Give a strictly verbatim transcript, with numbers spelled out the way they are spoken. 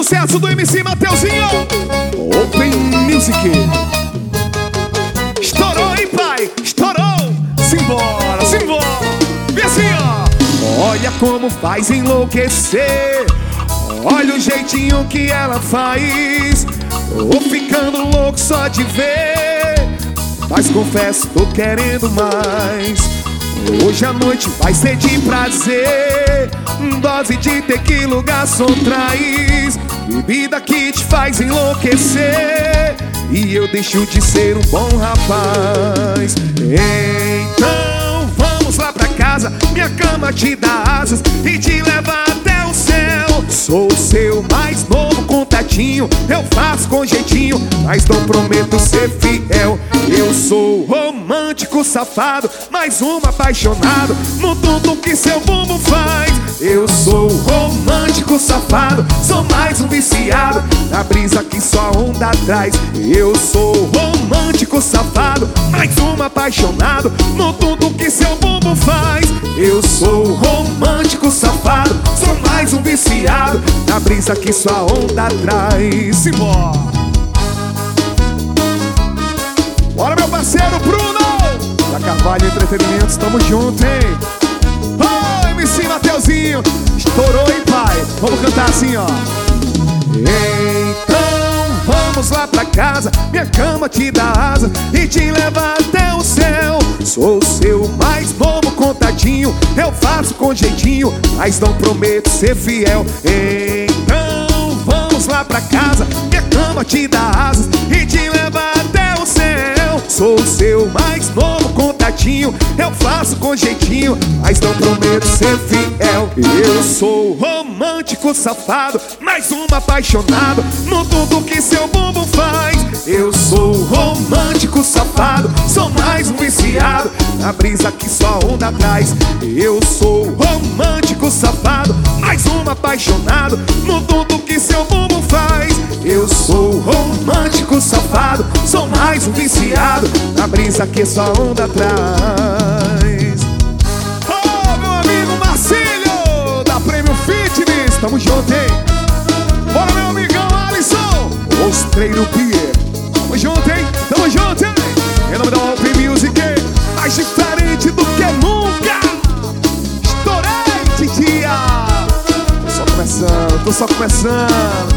sucesso do M C Mateuzinho. Open Music. Estourou, hein, pai? Estourou. Simbora, simbora. Vem assim, ó. Olha como faz enlouquecer. Olha o jeitinho que ela faz. Tô ficando louco só de ver. Mas confesso, tô querendo mais. Hoje a noite vai ser de prazer. Dose de tequila, garçom traz. Bebida que te faz enlouquecer. E eu deixo de ser um bom rapaz. Então vamos lá pra casa. Minha cama te dá asas e te leva até o céu. Sou o seu mais novo contatinho. Eu faço com jeitinho, mas não prometo ser fiel. Eu sou romântico safado, mais um apaixonado no tudo que seu bumbum faz. Eu sou romântico safado, sou mais um viciado na brisa que só onda traz. Eu sou romântico safado, mais um apaixonado no tudo que seu bumbum faz. Eu sou romântico safado, sou mais um viciado na brisa que só onda traz. Simbora! Bora, meu parceiro Bruno da Carvalho Entretenimentos, tamo junto, hein? Oh, M C Mateuzinho, estourou, hein, pai? Vamos cantar assim, ó. Então vamos lá pra casa. Minha cama te dá asa e te leva até o céu. Sou o seu mais novo contatinho. Eu faço com jeitinho, mas não prometo ser fiel. Então vamos lá pra casa. Minha cama te dá asas e te leva até o céu. Sou o seu mais novo contatinho. Eu faço com jeitinho, mas não prometo ser fiel. Eu sou romântico safado, mais um apaixonado no tudo que seu bumbum faz. Eu sou romântico safado, sou mais um viciado na brisa que só onda traz. Eu sou romântico safado, mais um apaixonado no tudo que seu bumbum faz. Eu sou romântico safado, sou mais um viciado na brisa que só onda traz. Oh, meu amigo Marcílio da Prêmio Fitness, tamo junto, hein? Bora, meu amigão Alisson, Ostreiro Pier, tamo junto, hein? Tamo junto, hein? Em nome da Open Music, mais diferente do que nunca. Estourei, titia. Tô só começando, tô só começando.